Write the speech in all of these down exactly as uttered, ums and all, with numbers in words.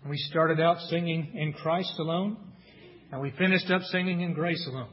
We started out singing In Christ Alone, and we finished up singing In Grace Alone.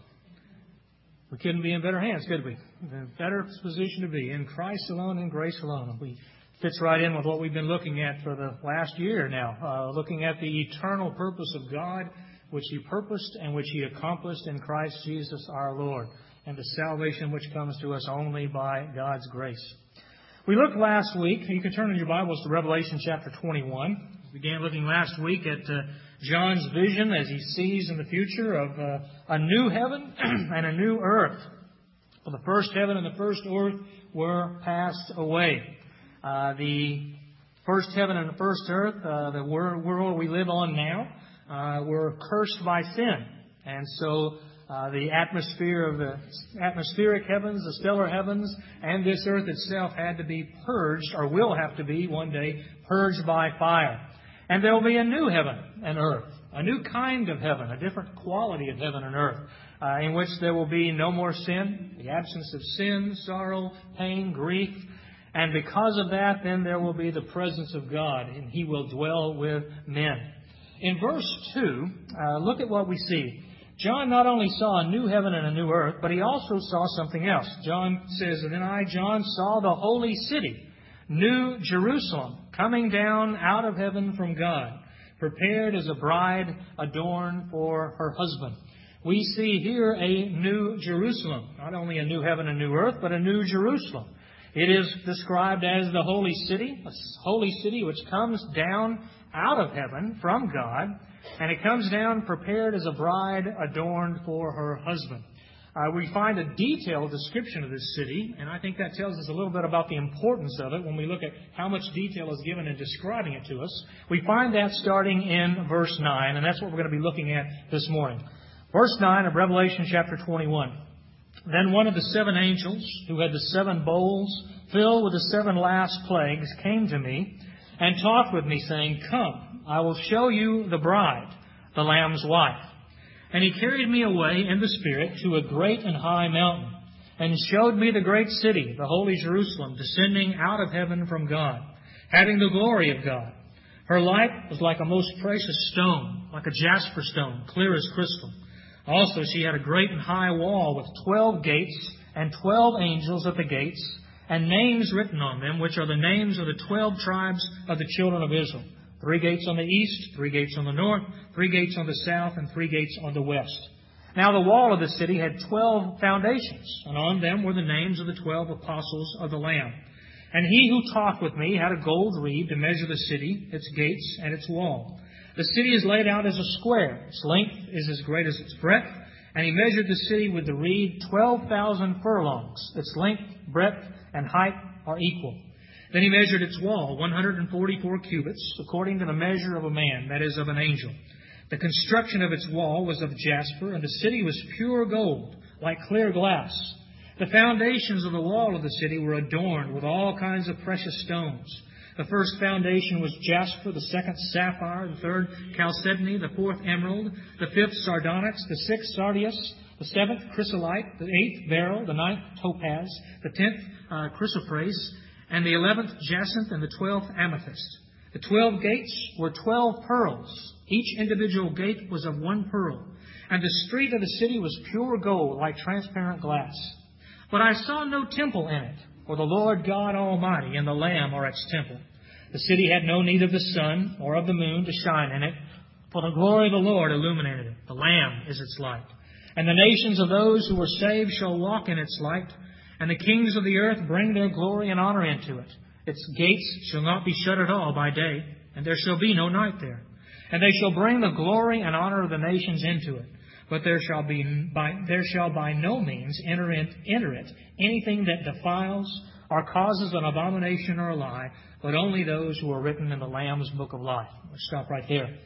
We couldn't be in better hands, could we? The better position to be. In Christ alone, in grace alone. We fits right in with what we've been looking at for the last year now, uh, looking at the eternal purpose of God, which He purposed and which He accomplished in Christ Jesus our Lord, and the salvation which comes to us only by God's grace. We looked last week, you can turn in your Bibles to Revelation chapter twenty-one. We began looking last week at uh, John's vision as he sees in the future of uh, a new heaven and a new earth. Well, the first heaven and the first earth were passed away. Uh, the first heaven and the first earth, uh, the world we live on now, uh, were cursed by sin. And so uh, the atmosphere of the atmospheric heavens, the stellar heavens, and this earth itself had to be purged, or will have to be one day, purged by fire. And there will be a new heaven and earth, a new kind of heaven, a different quality of heaven and earth, uh, in which there will be no more sin, the absence of sin, sorrow, pain, grief. And because of that, then there will be the presence of God, and He will dwell with men. In verse two, uh, look at what we see. John not only saw a new heaven and a new earth, but he also saw something else. John says, "And then I, John, saw the holy city, New Jerusalem, coming down out of heaven from God, prepared as a bride adorned for her husband." We see here a new Jerusalem, not only a new heaven and new earth, but a new Jerusalem. It is described as the holy city, a holy city which comes down out of heaven from God, and it comes down prepared as a bride adorned for her husband. Uh, we find a detailed description of this city, and I think that tells us a little bit about the importance of it when we look at how much detail is given in describing it to us. We find that starting in verse nine, and that's what we're going to be looking at this morning. Verse nine of Revelation chapter twenty-one. "Then one of the seven angels, who had the seven bowls filled with the seven last plagues, came to me and talked with me, saying, 'Come, I will show you the bride, the Lamb's wife.' And he carried me away in the Spirit to a great and high mountain, and showed me the great city, the holy Jerusalem, descending out of heaven from God, having the glory of God. Her light was like a most precious stone, like a jasper stone, clear as crystal. Also she had a great and high wall with twelve gates, and twelve angels at the gates, and names written on them, which are the names of the twelve tribes of the children of Israel. Three gates on the east, three gates on the north, three gates on the south, and three gates on the west. Now the wall of the city had twelve foundations, and on them were the names of the twelve apostles of the Lamb. And he who talked with me had a gold reed to measure the city, its gates, and its wall. The city is laid out as a square. Its length is as great as its breadth. And he measured the city with the reed twelve thousand furlongs. Its length, breadth, and height are equal. Then he measured its wall, one hundred forty-four cubits, according to the measure of a man, that is, of an angel. The construction of its wall was of jasper, and the city was pure gold, like clear glass. The foundations of the wall of the city were adorned with all kinds of precious stones. The first foundation was jasper, the second sapphire, the third chalcedony, the fourth emerald, the fifth sardonyx, the sixth sardius, the seventh chrysolite, the eighth beryl, the ninth topaz, the tenth uh, chrysoprase, and the eleventh jacinth, and the twelfth amethyst. The twelve gates were twelve pearls. Each individual gate was of one pearl. And the street of the city was pure gold, like transparent glass. But I saw no temple in it, for the Lord God Almighty and the Lamb are its temple. The city had no need of the sun or of the moon to shine in it, for the glory of the Lord illuminated it. The Lamb is its light. And the nations of those who were saved shall walk in its light, and the kings of the earth bring their glory and honor into it. Its gates shall not be shut at all by day, and there shall be no night there. And they shall bring the glory and honor of the nations into it. But there shall be by there shall by no means enter it, enter it anything that defiles or causes an abomination or a lie, but only those who are written in the Lamb's book of life. Let's stop right there.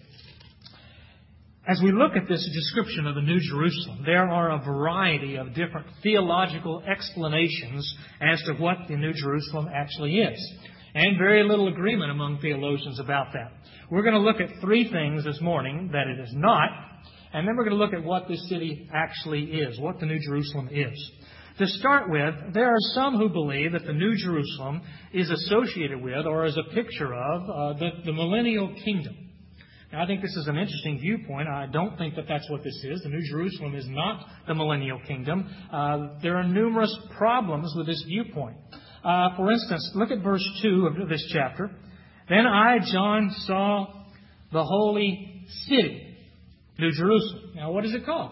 As we look at this description of the New Jerusalem, there are a variety of different theological explanations as to what the New Jerusalem actually is. And very little agreement among theologians about that. We're going to look at three things this morning that it is not, and then we're going to look at what this city actually is, what the New Jerusalem is. To start with, there are some who believe that the New Jerusalem is associated with or is a picture of uh, the, the millennial kingdom. Now, I think this is an interesting viewpoint. I don't think that that's what this is. The New Jerusalem is not the millennial kingdom. Uh, there are numerous problems with this viewpoint. Uh, for instance, look at verse two of this chapter. Then I, John, saw the holy city, New Jerusalem. Now, what is it called?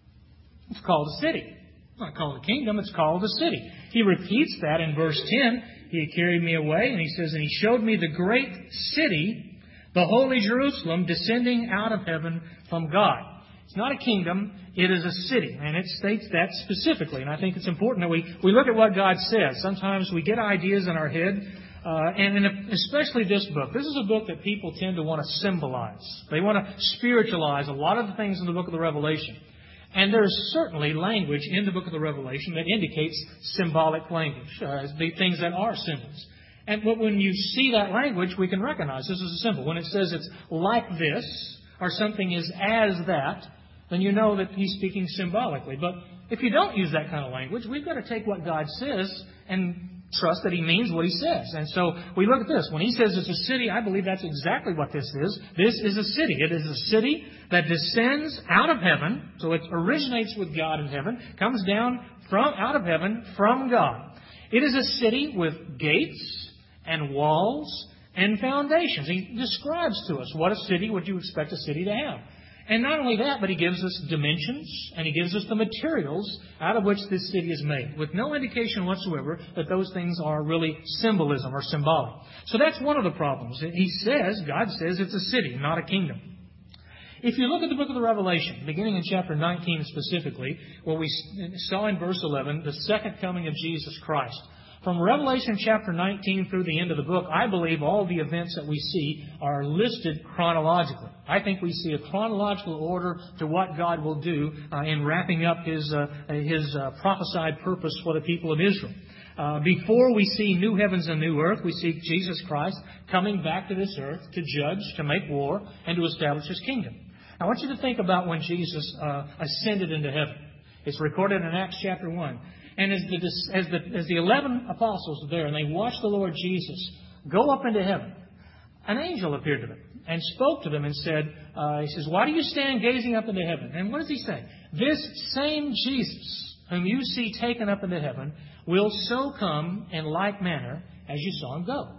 It's called a city. It's not called a kingdom, it's called a city. He repeats that in verse ten. He carried me away, and he says, and he showed me the great city, the holy Jerusalem, descending out of heaven from God. It's not a kingdom, it is a city. And it states that specifically. And I think it's important that we, we look at what God says. Sometimes we get ideas in our head, uh, and in, especially this book. This is a book that people tend to want to symbolize. They want to spiritualize a lot of the things in the book of the Revelation. And there's certainly language in the book of the Revelation that indicates symbolic language, uh, the things that are symbols. And but when you see that language, we can recognize this is a symbol. When it says it's like this, or something is as that, then you know that he's speaking symbolically. But if you don't use that kind of language, we've got to take what God says and trust that he means what he says. And so we look at this. When he says it's a city, I believe that's exactly what this is. This is a city. It is a city that descends out of heaven. So it originates with God in heaven, comes down from out of heaven from God. It is a city with gates and walls and foundations. He describes to us what a city would you expect a city to have. And not only that, but he gives us dimensions and he gives us the materials out of which this city is made, with no indication whatsoever that those things are really symbolism or symbolic. So that's one of the problems. He says, God says it's a city, not a kingdom. If you look at the book of the Revelation, beginning in chapter nineteen specifically, where we saw in verse eleven the second coming of Jesus Christ, from Revelation chapter nineteen through the end of the book, I believe all the events that we see are listed chronologically. I think we see a chronological order to what God will do uh, in wrapping up His uh, His uh, prophesied purpose for the people of Israel. Uh, before we see new heavens and new earth, we see Jesus Christ coming back to this earth to judge, to make war, and to establish His kingdom. I want you to think about when Jesus uh, ascended into heaven. It's recorded in Acts chapter one. And as the, as the, as the eleven apostles were there and they watched the Lord Jesus go up into heaven, an angel appeared to them and spoke to them and said, uh, he says, why do you stand gazing up into heaven? And what does he say? This same Jesus, whom you see taken up into heaven, will so come in like manner as you saw him go.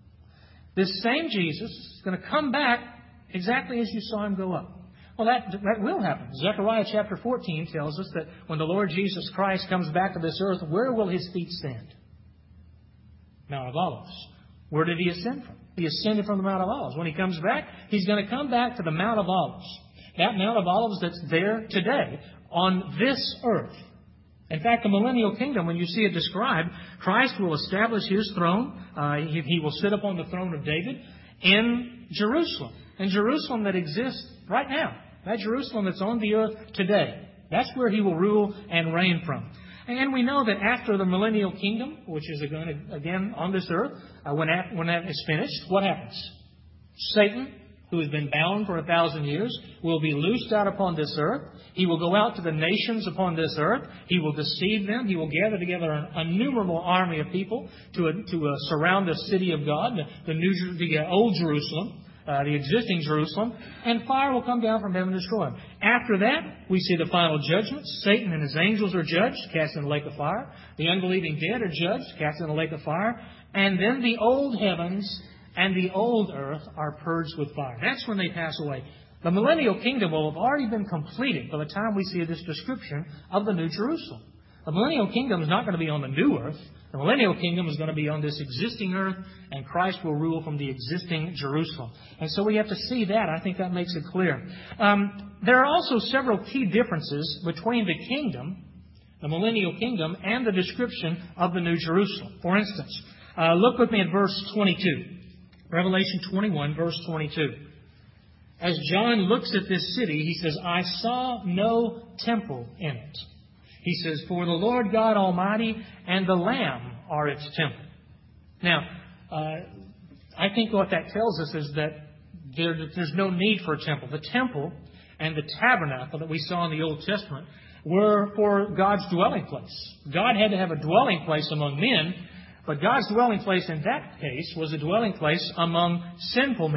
This same Jesus is going to come back exactly as you saw him go up. Well, that, that will happen. Zechariah chapter fourteen tells us that when the Lord Jesus Christ comes back to this earth, where will His feet stand? Mount of Olives. Where did He ascend from? He ascended from the Mount of Olives. When He comes back, He's going to come back to the Mount of Olives. That Mount of Olives that's there today on this earth. In fact, the millennial kingdom, when you see it described, Christ will establish His throne. Uh, he, he will sit upon the throne of David in Jerusalem. In Jerusalem that exists right now. That Jerusalem that's on the earth today. That's where He will rule and reign from. And we know that after the millennial kingdom, which is again, again on this earth, uh, when, that, when that is finished, what happens? Satan, who has been bound for a thousand years, will be loosed out upon this earth. He will go out to the nations upon this earth. He will deceive them. He will gather together an innumerable army of people to, uh, to uh, surround the city of God, the, the, new, the uh, old Jerusalem. Uh, the existing Jerusalem, and fire will come down from heaven and destroy him. After that, we see the final judgment. Satan and his angels are judged, cast in the lake of fire. The unbelieving dead are judged, cast in the lake of fire. And then the old heavens and the old earth are purged with fire. That's when they pass away. The millennial kingdom will have already been completed by the time we see this description of the New Jerusalem. The millennial kingdom is not going to be on the new earth. The millennial kingdom is going to be on this existing earth, and Christ will rule from the existing Jerusalem. And so we have to see that. I think that makes it clear. Um, there are also several key differences between the kingdom, the millennial kingdom, and the description of the New Jerusalem. For instance, uh, look with me at verse twenty-two. Revelation twenty-one, verse twenty-two. As John looks at this city, he says, I saw no temple in it. He says, for the Lord God Almighty and the Lamb are its temple. Now, uh, I think what that tells us is that there, there's no need for a temple. The temple and the tabernacle that we saw in the Old Testament were for God's dwelling place. God had to have a dwelling place among men, but God's dwelling place in that case was a dwelling place among sinful men.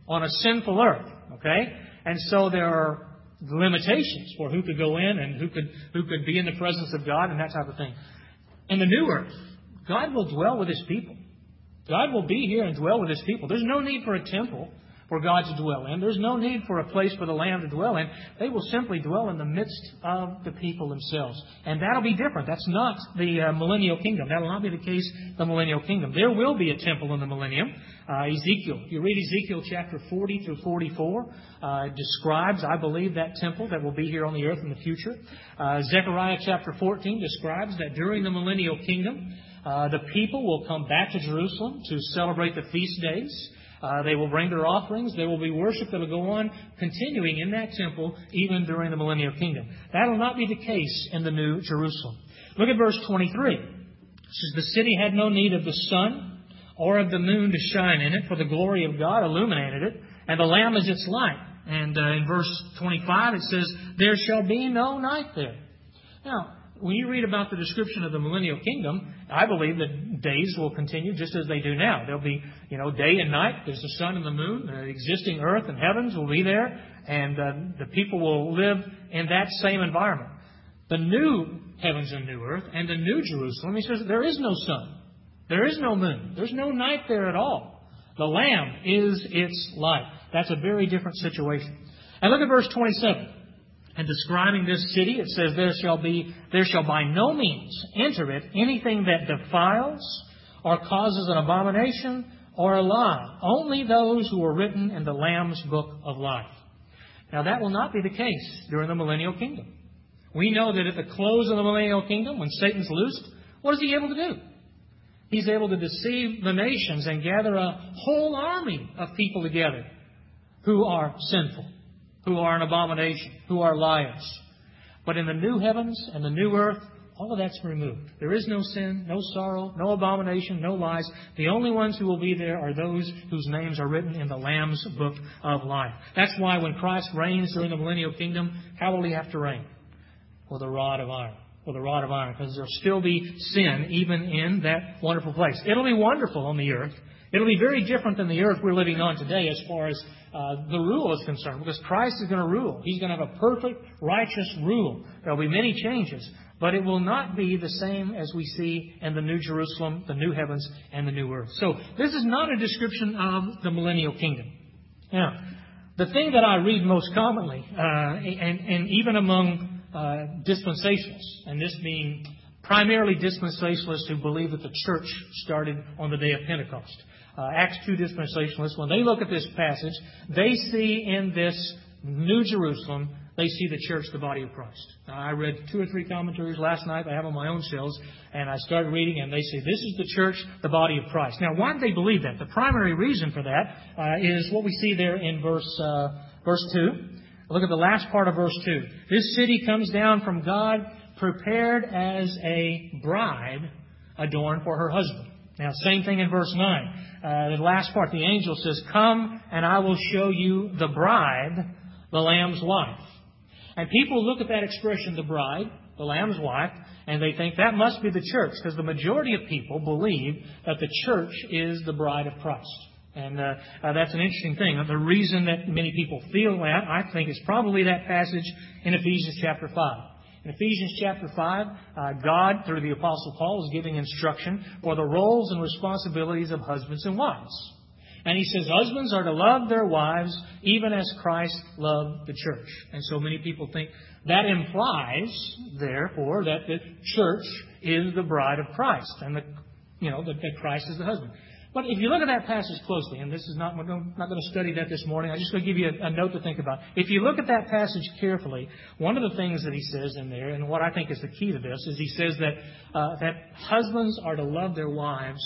on a sinful earth. Okay? And so there are limitations for who could go in and who could who could be in the presence of God and that type of thing. In the new earth, God will dwell with His people. God will be here and dwell with His people. There's no need for a temple for God to dwell in. There's no need for a place for the Lamb to dwell in. They will simply dwell in the midst of the people themselves. And that'll be different. That's not the uh, millennial kingdom. That'll not be the case in the millennial kingdom. There will be a temple in the millennium. Uh, Ezekiel, if you read Ezekiel chapter forty through forty-four, uh, it describes, I believe, that temple that will be here on the earth in the future. Uh, Zechariah chapter fourteen describes that during the millennial kingdom, uh, the people will come back to Jerusalem to celebrate the feast days. Uh, they will bring their offerings. There will be worship that will go on continuing in that temple even during the millennial kingdom. That will not be the case in the New Jerusalem. Look at verse twenty-three. It says, the city had no need of the sun or of the moon to shine in it, for the glory of God illuminated it, and the Lamb is its light. And uh, in verse twenty-five it says, there shall be no night there. Now, when you read about the description of the millennial kingdom, I believe that days will continue just as they do now. There'll be, you know, day and night. There's the sun and the moon. The existing earth and heavens will be there. And uh, the people will live in that same environment. The new heavens and new earth and the new Jerusalem, He says there is no sun. There is no moon. There's no night there at all. The Lamb is its light. That's a very different situation. And look at verse twenty-seven. And describing this city, it says, there shall be, there shall by no means enter it anything that defiles or causes an abomination or a lie. Only those who are written in the Lamb's book of life. Now that will not be the case during the millennial kingdom. We know that at the close of the millennial kingdom, when Satan's loosed, what is he able to do? He's able to deceive the nations and gather a whole army of people together who are sinful, who are an abomination, who are liars. But in the new heavens and the new earth, all of that's removed. There is no sin, no sorrow, no abomination, no lies. The only ones who will be there are those whose names are written in the Lamb's book of life. That's why when Christ reigns during the millennial kingdom, how will He have to reign? With a rod of iron. With a rod of iron. Because there will still be sin even in that wonderful place. It'll be wonderful on the earth. It'll be very different than the earth we're living on today as far as uh, the rule is concerned. Because Christ is going to rule. He's going to have a perfect, righteous rule. There will be many changes. But it will not be the same as we see in the New Jerusalem, the new heavens, and the new earth. So this is not a description of the millennial kingdom. Now, the thing that I read most commonly, uh, and, and even among uh, dispensationalists, and this being primarily dispensationalists who believe that the church started on the day of Pentecost. Uh, Acts two dispensationalists, when they look at this passage, they see in this New Jerusalem, they see the church, the body of Christ. Now, I read two or three commentaries last night I have on my own shelves, and I started reading, and they say, this is the church, the body of Christ. Now, why do they believe that? The primary reason for that uh, is what we see there in verse uh, verse two. Look at the last part of verse two. This city comes down from God, prepared as a bride adorned for her husband. Now, same thing in verse nine. Uh, the last part, the angel says, come and I will show you the bride, the Lamb's wife. And people look at that expression, the bride, the Lamb's wife, and they think that must be the church, because the majority of people believe that the church is the bride of Christ. And uh, uh, that's an interesting thing. The reason that many people feel that, I think, is probably that passage in Ephesians chapter five. In Ephesians chapter five, uh, God, through the Apostle Paul, is giving instruction for the roles and responsibilities of husbands and wives. And he says husbands are to love their wives even as Christ loved the church. And so many people think that implies, therefore, that the church is the bride of Christ. And, the, you know, that, that Christ is the husband. But if you look at that passage closely, and this is not, we're not going to study that this morning, I'm just going to give you a, a note to think about. If you look at that passage carefully, one of the things that he says in there, and what I think is the key to this, is he says that uh, that husbands are to love their wives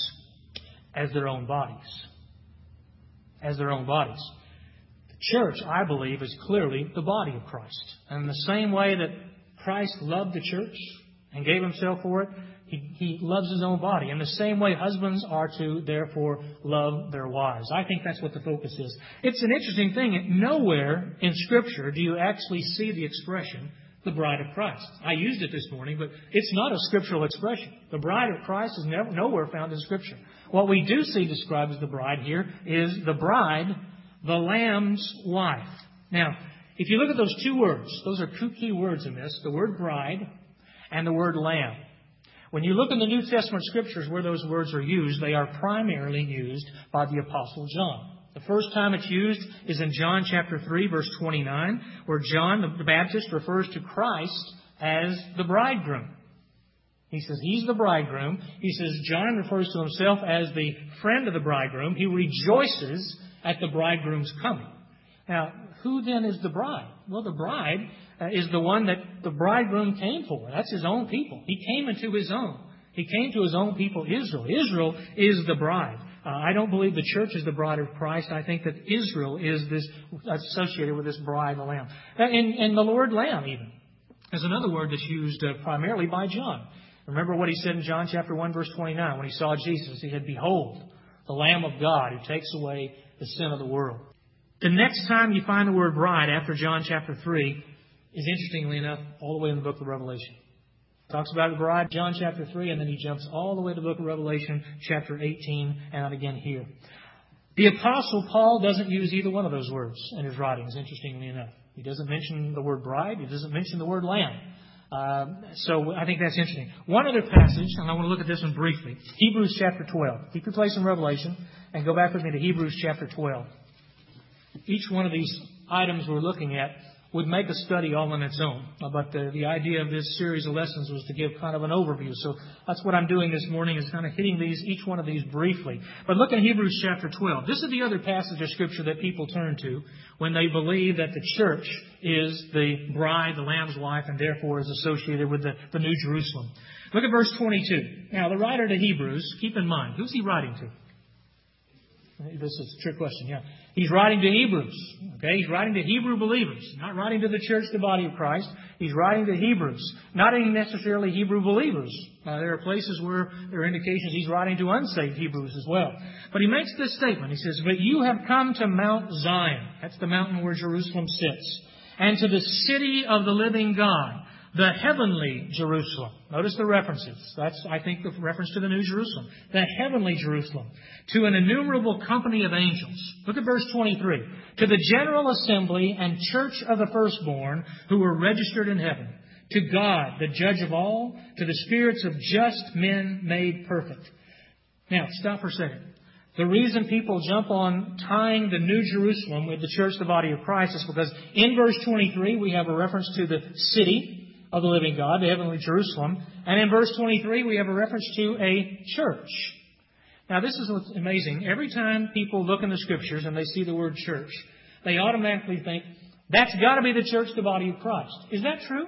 as their own bodies. As their own bodies. The church, I believe, is clearly the body of Christ. And in the same way that Christ loved the church and gave Himself for it, He, he loves His own body. In the same way, husbands are to, therefore, love their wives. I think that's what the focus is. It's an interesting thing. Nowhere in Scripture do you actually see the expression, the bride of Christ. I used it this morning, but it's not a scriptural expression. The bride of Christ is never, nowhere found in Scripture. What we do see described as the bride here is the bride the Lamb's wife. Now, if you look at those two words, those are two key words in this, the word bride and the word lamb. When you look in the New Testament Scriptures where those words are used, they are primarily used by the Apostle John. The first time it's used is in John chapter three, verse twenty-nine, where John the Baptist refers to Christ as the bridegroom. He says he's the bridegroom. He says John refers to himself as the friend of the bridegroom. He rejoices at the bridegroom's coming. Now, who then is the bride? Well, the bride uh, is the one that the bridegroom came for. That's his own people. He came into his own. He came to his own people, Israel. Israel is the bride. Uh, I don't believe the church is the bride of Christ. I think that Israel is this associated with this bride, the Lamb. And, and the word Lamb, even, is another word that's used uh, primarily by John. Remember what he said in John chapter one, verse twenty-nine. When he saw Jesus, he said, "Behold, the Lamb of God who takes away the sin of the world." The next time you find the word bride after John chapter three is, interestingly enough, all the way in the book of Revelation. Talks about the bride, John chapter three, and then he jumps all the way to the book of Revelation, chapter eighteen, and again here. The Apostle Paul doesn't use either one of those words in his writings, interestingly enough. He doesn't mention the word bride. He doesn't mention the word lamb. Uh, so I think that's interesting. One other passage, and I want to look at this one briefly. Hebrews chapter twelve. Keep your place in Revelation and go back with me to Hebrews chapter twelve. Each one of these items we're looking at would make a study all on its own. But the, the idea of this series of lessons was to give kind of an overview. So that's what I'm doing this morning, is kind of hitting these, each one of these briefly. But look at Hebrews chapter twelve. This is the other passage of Scripture that people turn to when they believe that the church is the bride, the Lamb's wife, and therefore is associated with the, the New Jerusalem. Look at verse twenty-two. Now, the writer to Hebrews, keep in mind, who's he writing to? This is a trick question, yeah. He's writing to Hebrews, okay? He's writing to Hebrew believers, not writing to the church, the body of Christ. He's writing to Hebrews, not even necessarily Hebrew believers. Uh, there are places where there are indications he's writing to unsaved Hebrews as well. But he makes this statement. He says, "But you have come to Mount Zion." That's the mountain where Jerusalem sits. "And to the city of the living God, the heavenly Jerusalem." Notice the references. That's, I think, the reference to the New Jerusalem. The heavenly Jerusalem. "To an innumerable company of angels." Look at verse twenty-three. "To the general assembly and church of the firstborn who are registered in heaven. To God, the judge of all. To the spirits of just men made perfect." Now, stop for a second. The reason people jump on tying the New Jerusalem with the church, the body of Christ, is because in verse twenty-three we have a reference to the city of the living God, the heavenly Jerusalem. And in verse twenty-three, we have a reference to a church. Now, this is what's amazing. Every time people look in the Scriptures and they see the word church, they automatically think, that's got to be the church, the body of Christ. Is that true?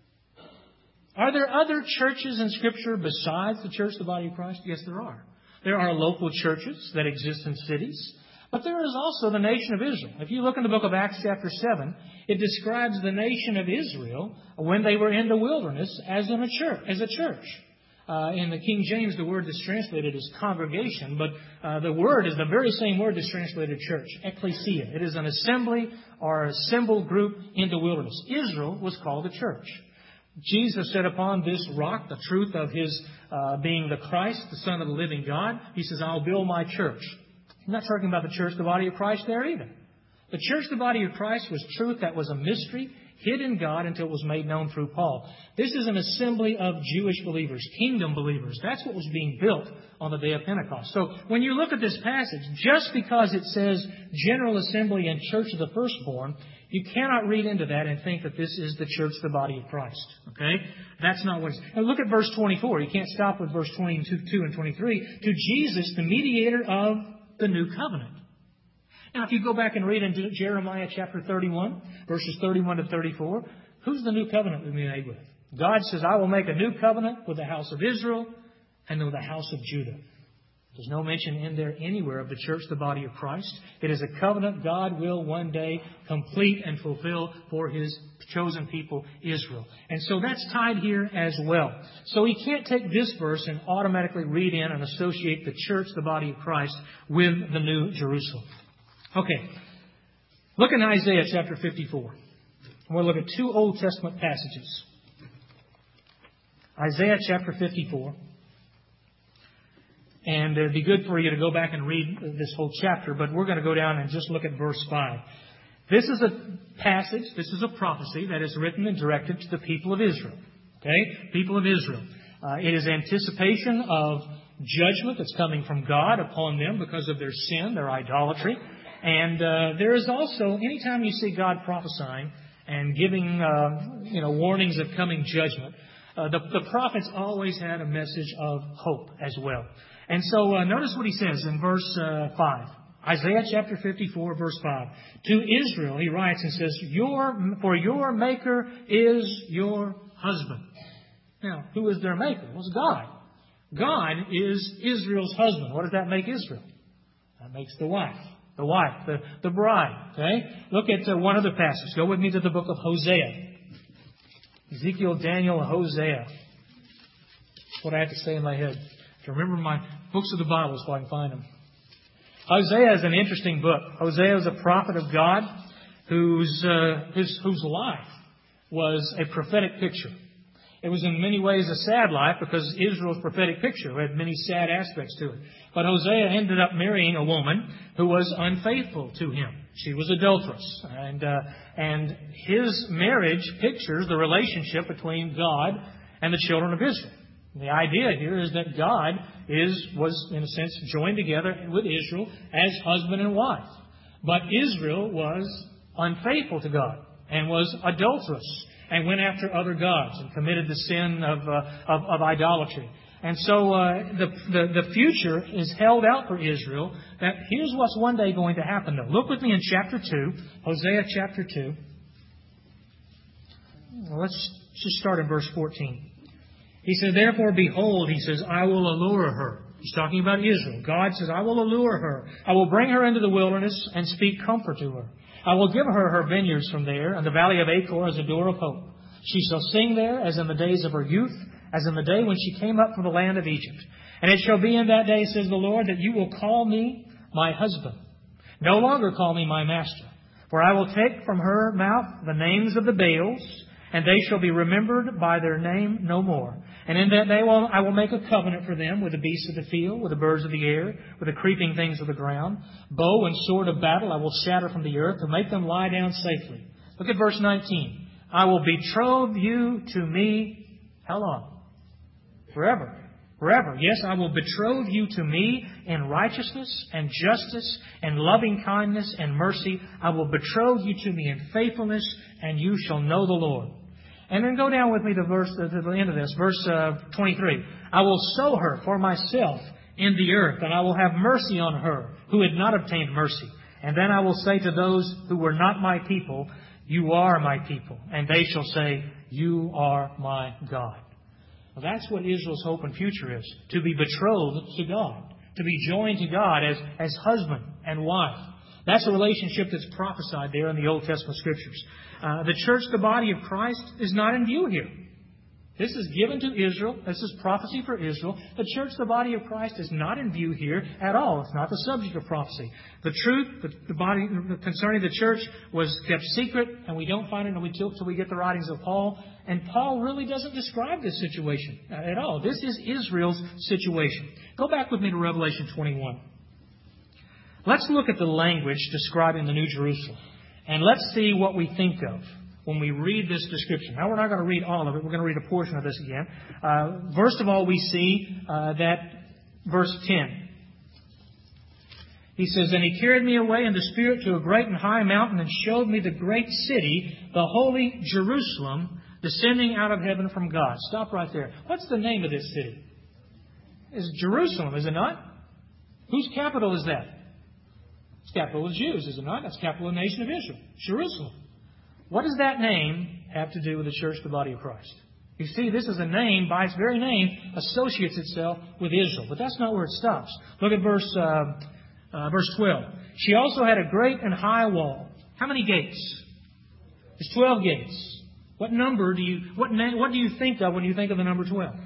Are there other churches in Scripture besides the church, the body of Christ? Yes, there are. There are local churches that exist in cities. But there is also the nation of Israel. If you look in the book of Acts chapter seven, it describes the nation of Israel when they were in the wilderness as in a church, as a church. Uh, in the King James, the word that's translated is congregation, but uh, the word is the very same word that's translated church, ecclesia. It is an assembly or assembled group in the wilderness. Israel was called a church. Jesus said, upon this rock, the truth of His uh, being the Christ, the Son of the living God, He says, I'll build my church. I'm not talking about the church, the body of Christ there either. The church, the body of Christ, was truth that was a mystery, hid in God until it was made known through Paul. This is an assembly of Jewish believers, kingdom believers. That's what was being built on the day of Pentecost. So when you look at this passage, just because it says general assembly and church of the firstborn, you cannot read into that and think that this is the church, the body of Christ. Okay? That's not what it's... Now look at verse twenty-four. You can't stop with verse twenty-two and twenty-three. To Jesus, the mediator of the new covenant. Now, if you go back and read in Jeremiah chapter thirty-one, verses thirty-one to thirty-four, who's the new covenant we've been made with? God says, I will make a new covenant with the house of Israel and with the house of Judah. There's no mention in there anywhere of the church, the body of Christ. It is a covenant God will one day complete and fulfill for His chosen people, Israel. And so that's tied here as well. So we can't take this verse and automatically read in and associate the church, the body of Christ, with the New Jerusalem. Okay. Look in Isaiah chapter fifty-four. We'll look at two Old Testament passages. Isaiah chapter fifty-four. And it'd be good for you to go back and read this whole chapter, but we're going to go down and just look at verse five. This is a passage, this is a prophecy that is written and directed to the people of Israel. Okay? People of Israel. Uh, it is anticipation of judgment that's coming from God upon them because of their sin, their idolatry. And uh, there is also, anytime you see God prophesying and giving uh, you know, warnings of coming judgment, uh, the, the prophets always had a message of hope as well. And so uh, notice what he says in verse uh, five. Isaiah chapter fifty-four, verse five. To Israel, he writes and says, "Your For your Maker is your husband." Now, who is their Maker? Well, it's God. God is Israel's husband. What does that make Israel? That makes the wife. The wife, the, the bride. Okay? Look at uh, one other passage. Go with me to the book of Hosea. Ezekiel, Daniel, Hosea. That's what I have to say in my head. To remember my books of the Bible so I can find them. Hosea is an interesting book. Hosea is a prophet of God whose, uh, whose, whose life was a prophetic picture. It was in many ways a sad life because Israel's prophetic picture had many sad aspects to it. But Hosea ended up marrying a woman who was unfaithful to him. She was adulterous. And, uh, and his marriage pictures the relationship between God and the children of Israel. The idea here is that God is was, in a sense, joined together with Israel as husband and wife. But Israel was unfaithful to God and was adulterous and went after other gods and committed the sin of, uh, of, of idolatry. And so uh, the, the, the future is held out for Israel that here's what's one day going to happen, though. Look with me in chapter two, Hosea chapter two. Well, let's just start in verse fourteen. He says, "Therefore, behold," he says, "I will allure her." He's talking about Israel. God says, "I will allure her. I will bring her into the wilderness and speak comfort to her. I will give her her vineyards from there, and the valley of Achor as a door of hope. She shall sing there as in the days of her youth, as in the day when she came up from the land of Egypt. And it shall be in that day, says the Lord, that you will call me my husband. No longer call me my master. For I will take from her mouth the names of the Baals, and they shall be remembered by their name no more. And in that day I will make a covenant for them with the beasts of the field, with the birds of the air, with the creeping things of the ground. Bow and sword of battle I will shatter from the earth, to make them lie down safely." Look at verse nineteen. "I will betroth you to me." How long? Forever. Forever. Yes, I will betroth you to me in righteousness and justice and loving kindness and mercy. I will betroth you to me in faithfulness, and you shall know the Lord. And then go down with me to verse to the end of this, verse uh, twenty-three. "I will sow her for myself in the earth, and I will have mercy on her who had not obtained mercy. And then I will say to those who were not my people, you are my people. And they shall say, you are my God." Well, that's what Israel's hope and future is, to be betrothed to God, to be joined to God as, as husband and wife. That's a relationship that's prophesied there in the Old Testament Scriptures. Uh, the church, the body of Christ, is not in view here. This is given to Israel. This is prophecy for Israel. The church, the body of Christ, is not in view here at all. It's not the subject of prophecy. The truth, the, the body concerning the church, was kept secret, and we don't find it until we get the writings of Paul. And Paul really doesn't describe this situation at all. This is Israel's situation. Go back with me to Revelation twenty-one. Let's look at the language describing the New Jerusalem. And let's see what we think of when we read this description. Now, we're not going to read all of it. We're going to read a portion of this again. Uh, first of all, we see uh, that verse ten. He says, "And he carried me away in the Spirit to a great and high mountain, and showed me the great city, the holy Jerusalem, descending out of heaven from God." Stop right there. What's the name of this city? It's Jerusalem, is it not? Whose capital is that? It's the capital of the Jews, is it not? That's the capital of the nation of Israel. Jerusalem. What does that name have to do with the church, the body of Christ? You see, this is a name, by its very name, associates itself with Israel. But that's not where it stops. Look at verse uh, uh, verse twelve. "She also had a great and high wall." How many gates? There's twelve gates. What number do you what na- what do you think of when you think of the number twelve?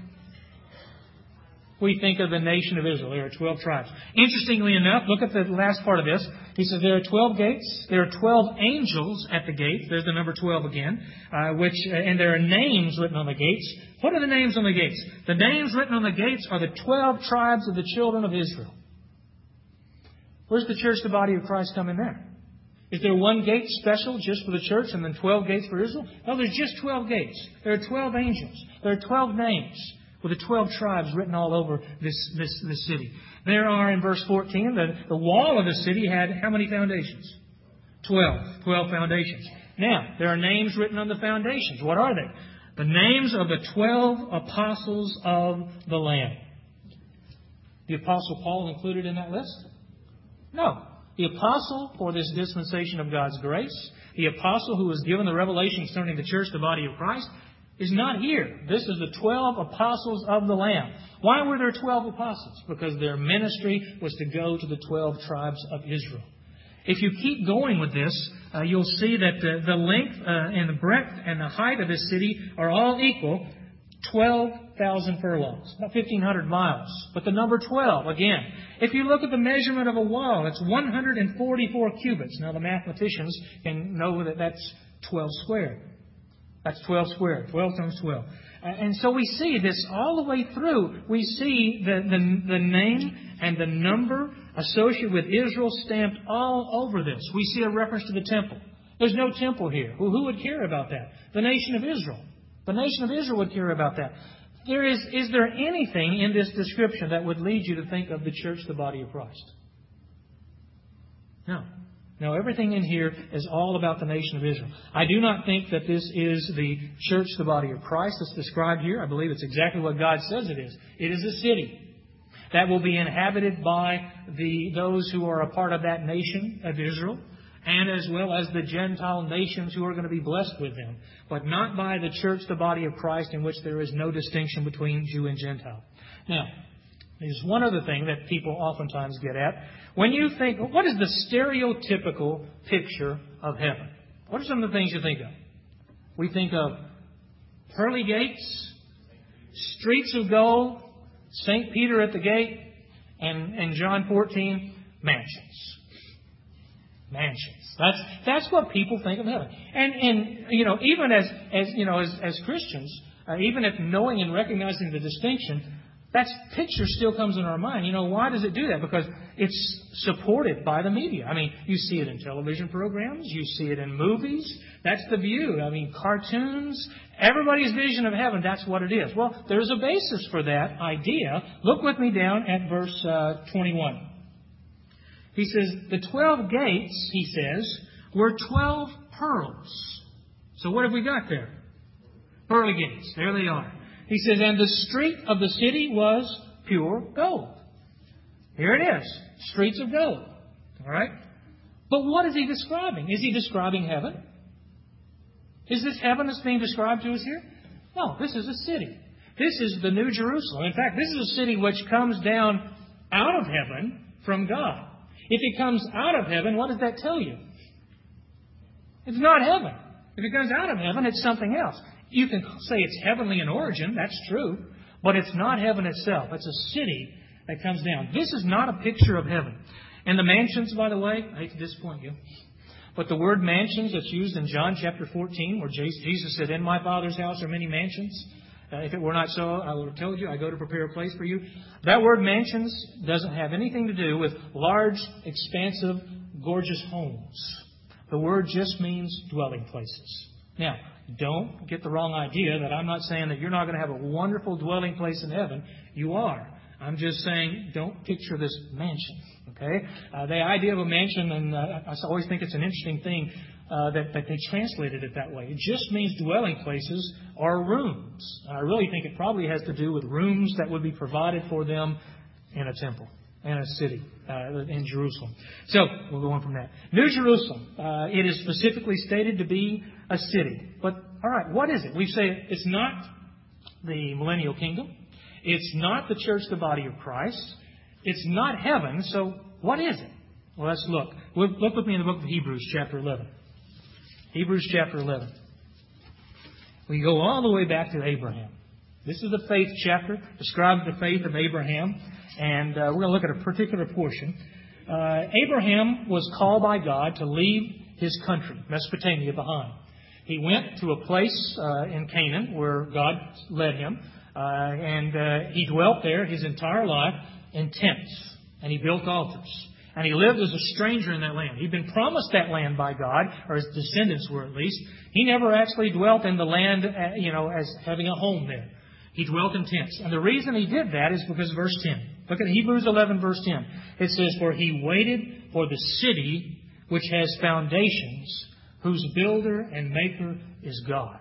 We think of the nation of Israel. There are twelve tribes. Interestingly enough, look at the last part of this. He says there are twelve gates. There are twelve angels at the gates. There's the number twelve again. Uh, which uh, and there are names written on the gates. What are the names on the gates? The names written on the gates are the twelve tribes of the children of Israel. Where's the church, the body of Christ, come in there? Is there one gate special just for the church and then twelve gates for Israel? No, there's just twelve gates. There are twelve angels. There are twelve names with the twelve tribes written all over this, this, this city. There are, in verse fourteen, the, the wall of the city had how many foundations? Twelve. Twelve foundations. Now, there are names written on the foundations. What are they? The names of the twelve apostles of the Lamb. The Apostle Paul included in that list? No. The apostle for this dispensation of God's grace, the apostle who was given the revelation concerning the church, the body of Christ, is not here. This is the twelve apostles of the Lamb. Why were there twelve apostles? Because their ministry was to go to the twelve tribes of Israel. If you keep going with this, uh, you'll see that the, the length uh, and the breadth and the height of this city are all equal. twelve thousand furlongs, about fifteen hundred miles. But the number twelve, again, if you look at the measurement of a wall, it's one hundred forty-four cubits. Now, the mathematicians can know that that's twelve square. That's twelve square. twelve times twelve. And so we see this all the way through. We see the, the, the name and the number associated with Israel stamped all over this. We see a reference to the temple. There's no temple here. Well, who would care about that? The nation of Israel. The nation of Israel would care about that. There is, is there anything in this description that would lead you to think of the church, the body of Christ? No. No, everything in here is all about the nation of Israel. I do not think that this is the church, the body of Christ that's described here. I believe it's exactly what God says it is. It is a city that will be inhabited by the those who are a part of that nation of Israel, and as well as the Gentile nations who are going to be blessed with them, but not by the church, the body of Christ, in which there is no distinction between Jew and Gentile. Now, there's one other thing that people oftentimes get at. When you think, what is the stereotypical picture of heaven? What are some of the things you think of? We think of pearly gates, streets of gold, Saint Peter at the gate, and, and John fourteen, mansions. Mansions. That's that's what people think of heaven. And and you know, even as as you know, as as Christians, uh, even if knowing and recognizing the distinction, that picture still comes in our mind. You know, why does it do that? Because it's supported by the media. I mean, you see it in television programs, you see it in movies. That's the view. I mean, cartoons. Everybody's vision of heaven, that's what it is. Well, there's a basis for that idea. Look with me down at verse uh, twenty-one. He says, the twelve gates, he says, were twelve pearls. So what have we got there? Pearly gates. There they are. He says, and the street of the city was pure gold. Here it is. Streets of gold. All right? But what is he describing? Is he describing heaven? Is this heaven that's being described to us here? No, this is a city. This is the New Jerusalem. In fact, this is a city which comes down out of heaven from God. If it comes out of heaven, what does that tell you? It's not heaven. If it comes out of heaven, it's something else. You can say it's heavenly in origin. That's true. But it's not heaven itself. It's a city that comes down. This is not a picture of heaven. And the mansions, by the way, I hate to disappoint you, but the word mansions that's used in John chapter fourteen, where Jesus said, in my Father's house are many mansions. Uh, if it were not so, I would have told you, I go to prepare a place for you. That word mansions doesn't have anything to do with large, expansive, gorgeous homes. The word just means dwelling places. Now, don't get the wrong idea that I'm not saying that you're not going to have a wonderful dwelling place in heaven. You are. I'm just saying don't picture this mansion. Okay? Uh, the idea of a mansion, and uh, I always think it's an interesting thing uh, that, that they translated it that way. It just means dwelling places or rooms. And I really think it probably has to do with rooms that would be provided for them in a temple, in a city, uh, in Jerusalem. So, we'll go on from that. New Jerusalem, uh, it is specifically stated to be a city. But, all right, what is it? We say it's not the millennial kingdom. It's not the church, the body of Christ. It's not heaven. So, what is it? Well, let's look. Look with me in the book of Hebrews, chapter eleven. Hebrews, chapter eleven. We go all the way back to Abraham. This is the faith chapter, describing the faith of Abraham. And uh, we're going to look at a particular portion. uh, Abraham was called by God to leave his country, Mesopotamia, behind. He went to a place uh, in Canaan where God led him, uh, and uh, he dwelt there his entire life in tents, and he built altars. And he lived as a stranger in that land. He'd been promised that land by God, or his descendants were at least. He never actually dwelt in the land, uh, you know, as having a home there. He dwelt in tents. And the reason he did that is because of verse ten. Look at Hebrews eleven, verse ten. It says, "For he waited for the city which has foundations, whose builder and maker is God."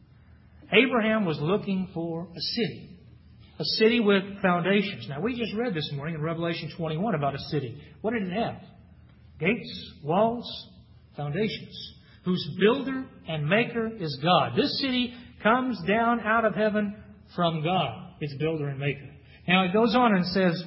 Abraham was looking for a city. A city with foundations. Now, we just read this morning in Revelation twenty-one about a city. What did it have? Gates, walls, foundations. Whose builder and maker is God. This city comes down out of heaven from God, its builder and maker. Now, it goes on and says,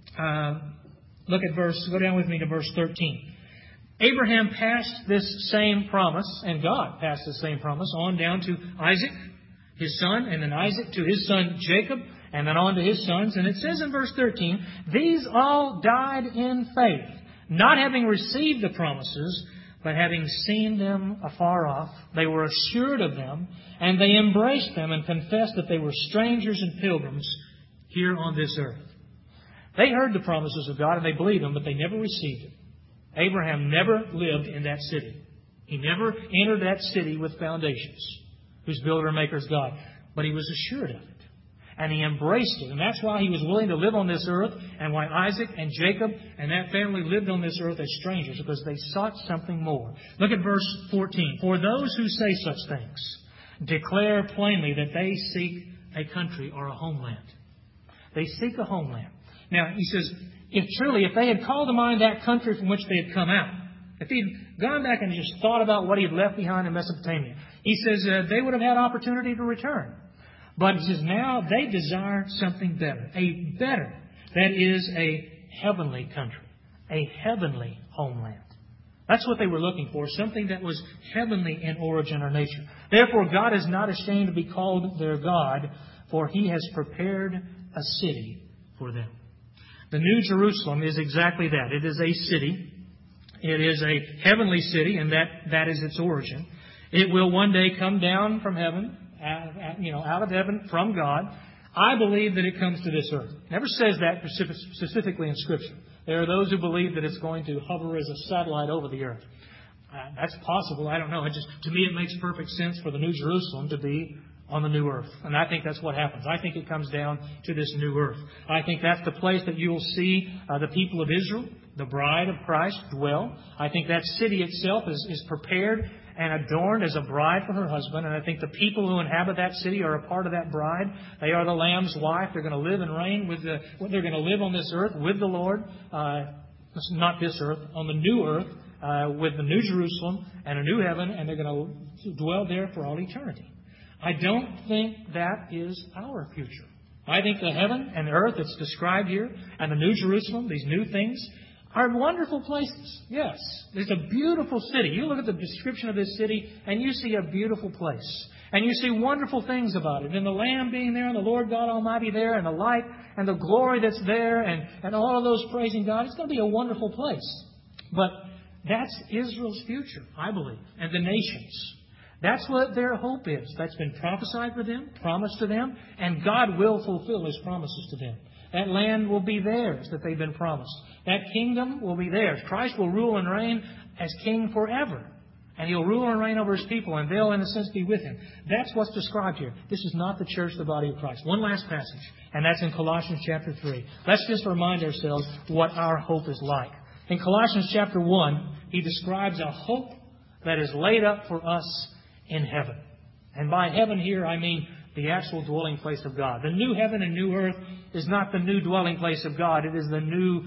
uh, look at verse, go down with me to verse thirteen. Abraham passed this same promise, and God passed the same promise on down to Isaac, his son, and then Isaac to his son Jacob, and then on to his sons. And it says in verse thirteen, "These all died in faith, not having received the promises, but having seen them afar off. They were assured of them, and they embraced them and confessed that they were strangers and pilgrims here on this earth." They heard the promises of God and they believed them, but they never received it. Abraham never lived in that city. He never entered that city with foundations, whose builder and maker is God. But he was assured of it. And he embraced it. And that's why he was willing to live on this earth, and why Isaac and Jacob and that family lived on this earth as strangers, because they sought something more. Look at verse fourteen. "For those who say such things declare plainly that they seek a country or a homeland." They seek a homeland. Now, he says, if truly, if they had called to mind that country from which they had come out, if he'd gone back and just thought about what he had left behind in Mesopotamia, he says uh, they would have had opportunity to return. But he says now they desire something better. A better. That is a heavenly country. A heavenly homeland. That's what they were looking for. Something that was heavenly in origin or nature. Therefore, God is not ashamed to be called their God, for He has prepared a city for them. The New Jerusalem is exactly that. It is a city. It is a heavenly city, and that, that is its origin. It will one day come down from heaven, out, you know, out of heaven from God. I believe that it comes to this earth. It never says that specifically in Scripture. There are those who believe that it's going to hover as a satellite over the earth. Uh, that's possible. I don't know. It just, to me, it makes perfect sense for the New Jerusalem to be on the new earth. And I think that's what happens. I think it comes down to this new earth. I think that's the place that you will see uh, the people of Israel, the bride of Christ, dwell. I think that city itself is, is prepared and adorned as a bride for her husband. And I think the people who inhabit that city are a part of that bride. They are the Lamb's wife. They're going to live and reign with the, they're going to live on this earth with the Lord. Uh, not this earth, on the new earth, uh, with the New Jerusalem and a new heaven. And they're going to dwell there for all eternity. I don't think that is our future. I think the heaven and the earth that's described here and the New Jerusalem, these new things, are wonderful places. Yes, it's a beautiful city. You look at the description of this city and you see a beautiful place. And you see wonderful things about it. And the Lamb being there and the Lord God Almighty there and the light and the glory that's there and, and all of those praising God. It's going to be a wonderful place. But that's Israel's future, I believe, and the nations. That's what their hope is. That's been prophesied for them, promised to them, and God will fulfill His promises to them. That land will be theirs that they've been promised. That kingdom will be theirs. Christ will rule and reign as King forever. And He'll rule and reign over His people, and they'll, in a sense, be with Him. That's what's described here. This is not the church, the body of Christ. One last passage, and that's in Colossians chapter three. Let's just remind ourselves what our hope is like. In Colossians chapter one, he describes a hope that is laid up for us in heaven. And by heaven here, I mean the actual dwelling place of God. The new heaven and new earth is not the new dwelling place of God. It is the new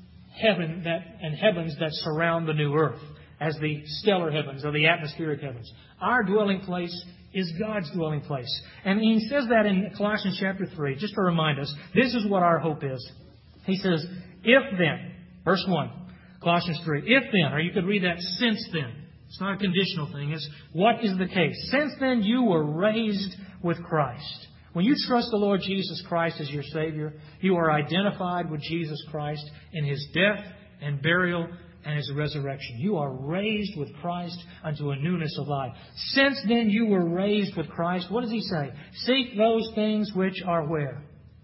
heaven that and heavens that surround the new earth as the stellar heavens or the atmospheric heavens. Our dwelling place is God's dwelling place. And he says that in Colossians chapter three, just to remind us, this is what our hope is. He says, if then, verse one, Colossians three, if then, or you could read that, since then. It's not a conditional thing. It's what is the case. Since then you were raised with Christ. When you trust the Lord Jesus Christ as your Savior, you are identified with Jesus Christ in His death and burial and His resurrection. You are raised with Christ unto a newness of life. Since then you were raised with Christ. What does He say? Seek those things which are where?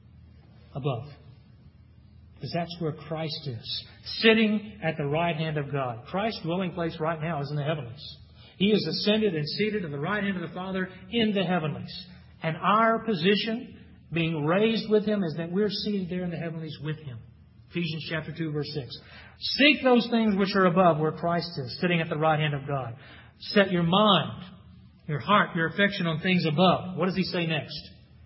Above. Because that's where Christ is. Sitting at the right hand of God. Christ's dwelling place right now is in the heavenlies. He is ascended and seated at the right hand of the Father in the heavenlies. And our position, being raised with Him, is that we're seated there in the heavenlies with Him. Ephesians chapter two, verse six. Seek those things which are above, where Christ is, sitting at the right hand of God. Set your mind, your heart, your affection on things above. What does He say next?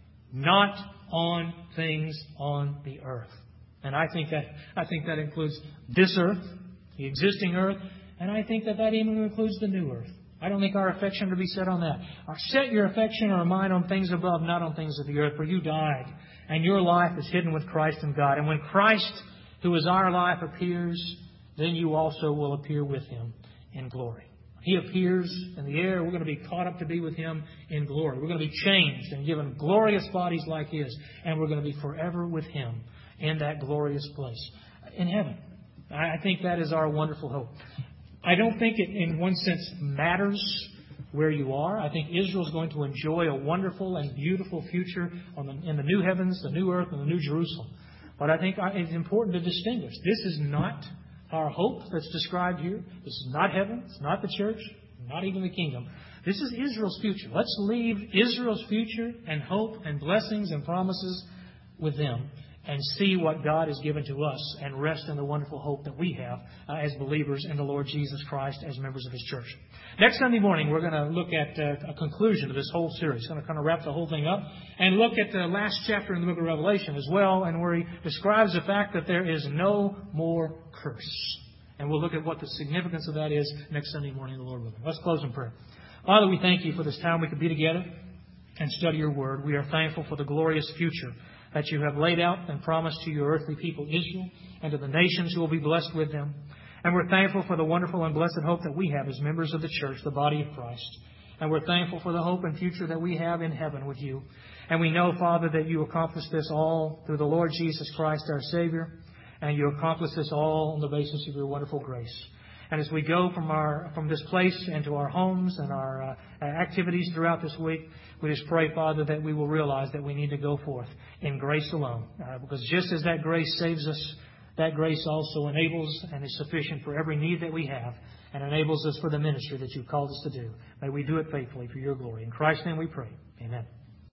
Not on things on the earth. And I think that I think that includes this earth, the existing earth, and I think that that even includes the new earth. I don't think our affection to be set on that. Set your affection or mind on things above, not on things of the earth, for you died, and your life is hidden with Christ in God. And when Christ, who is our life, appears, then you also will appear with Him in glory. He appears in the air. We're going to be caught up to be with Him in glory. We're going to be changed and given glorious bodies like His, and we're going to be forever with Him in that glorious place in heaven. I think that is our wonderful hope. I don't think it, in one sense, matters where you are. I think Israel is going to enjoy a wonderful and beautiful future on the, in the new heavens, the new earth, and the new Jerusalem. But I think it's important to distinguish. This is not our hope that's described here. This is not heaven. It's not the church. Not even the kingdom. This is Israel's future. Let's leave Israel's future and hope and blessings and promises with them, and see what God has given to us and rest in the wonderful hope that we have uh, as believers in the Lord Jesus Christ as members of His church. Next Sunday morning, we're going to look at uh, a conclusion to this whole series. We're going to kind of wrap the whole thing up and look at the last chapter in the book of Revelation as well, and where he describes the fact that there is no more curse. And we'll look at what the significance of that is next Sunday morning, the Lord willing. Let's close in prayer. Father, we thank You for this time we could be together and study Your Word. We are thankful for the glorious future that You have laid out and promised to Your earthly people, Israel, and to the nations who will be blessed with them. And we're thankful for the wonderful and blessed hope that we have as members of the church, the body of Christ. And we're thankful for the hope and future that we have in heaven with You. And we know, Father, that You accomplish this all through the Lord Jesus Christ, our Savior. And You accomplish this all on the basis of Your wonderful grace. And as we go from our from this place into our homes and our uh, activities throughout this week, we just pray, Father, that we will realize that we need to go forth in grace alone. Uh, because just as that grace saves us, that grace also enables and is sufficient for every need that we have, and enables us for the ministry that You've called us to do. May we do it faithfully for Your glory. In Christ's name we pray. Amen.